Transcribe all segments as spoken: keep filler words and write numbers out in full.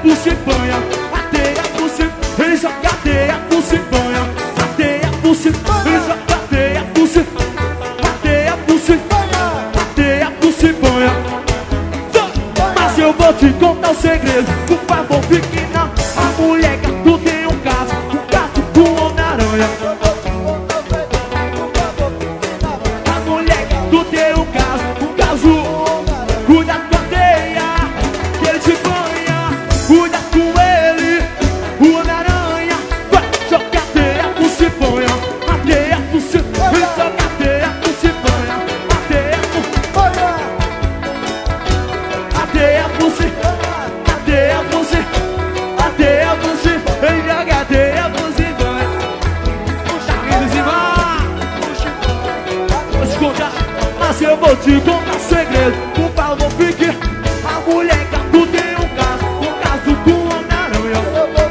por cimpanha, ateia por cimpanha, ele joga ateia por cimpanha, ateia por cimpanha, ele joga ateia por cimpanha, ateia por cimpanha, ateia por cimpanha. Mas eu vou te contar o segredo, por favor fique na. A mulher gato tem um caso, um caso com o Homem-Aranha. A mulher gato tem um caso, um caso. Cuida com a teia, que ele te banha. Cuida com ele, o Homem-Aranha. Vai jogar a teia por cimpanha, a teia por cimpanha, ele joga a teia por cimpanha, a teia por cimpanha, a teia por cimpanha, a teia por cimpanha, a teia por cimpanha, ele joga a teia por cimpanha. Puxa vida de cima, vou te contar, mas eu vou te contar o segredo. Por favor fique. A mulher gato tem um caso, um caso com o Homem-Aranha.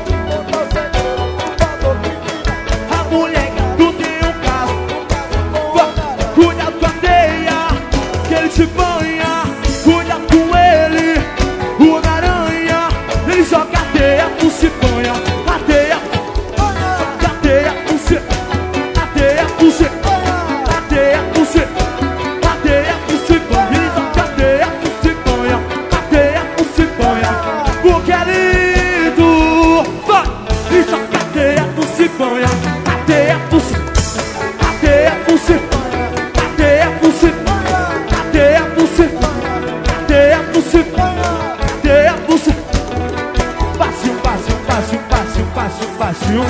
A mulher gato tem um caso, cuida com a teia, que ele te banha. Cuida com ele, o Homem-Aranha. Ele joga a teia por cimpanha, a teia, a teia por cimpanha, a teia por cimpanha, a teia por cimpanha, a teia por cimpanha. Ele joga a teia por cimpanha, a teia por cimpanha, porque é lindo. Vai, ele joga a teia por cimpanha, a teia por cimpanha, a teia por cimpanha, a teia por cimpanha, a teia por cimpanha, a teia por cimpanha, a teia por cimpanha. Passinho, passinho, passinho, passinho, passinho, passinho.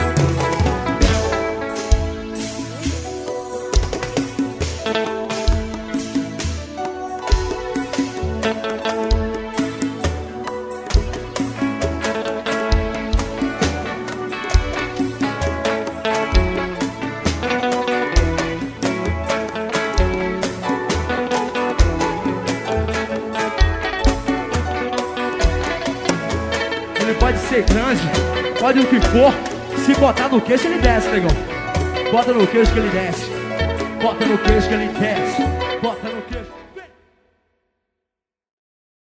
Ele pode ser grande, pode o que for. Se botar no queixo ele desce, negão. Bota no queixo que ele desce. Bota no queixo que ele desce. Bota no queixo.